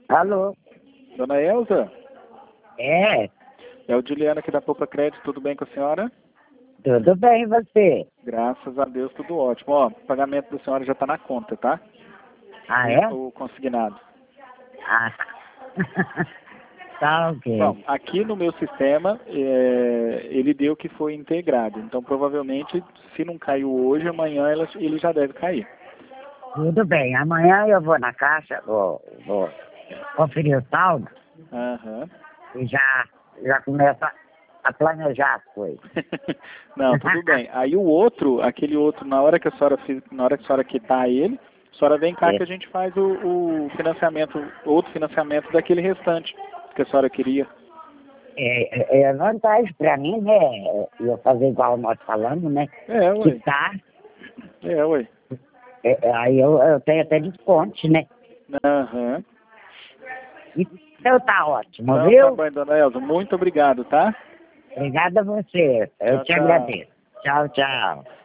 Alô? Dona Elza, É, é o Juliano aqui da Poupa Crédito, tudo bem com a senhora? tudo bem, e você? Graças a Deus, tudo ótimo. Ó, o pagamento da senhora já está na conta, tá? Ah, é? O consignado. Ah, tá ok. Bom, aqui no meu sistema, ele deu que foi integrado. Então, provavelmente, se não caiu hoje, amanhã ele já deve cair. Tudo bem, amanhã eu vou na caixa, vou conferir o saldo Aham. e já começo a planejar as coisas. Não, tudo bem. Aí o outro, aquele outro, na hora que a senhora quitar ele, a senhora vem cá É, que a gente faz o financiamento, outro financiamento daquele restante que a senhora queria. é vantagem pra mim, né? Eu fazer igual nós falamos, né? É, ué. Quitar, Ué. aí eu tenho até desconto, né? Aham. Então tá ótimo, Então tá viu? bom, dona Elza. Muito obrigado, tá? Obrigada a você, eu Tchau, te tchau. agradeço. Tchau, tchau.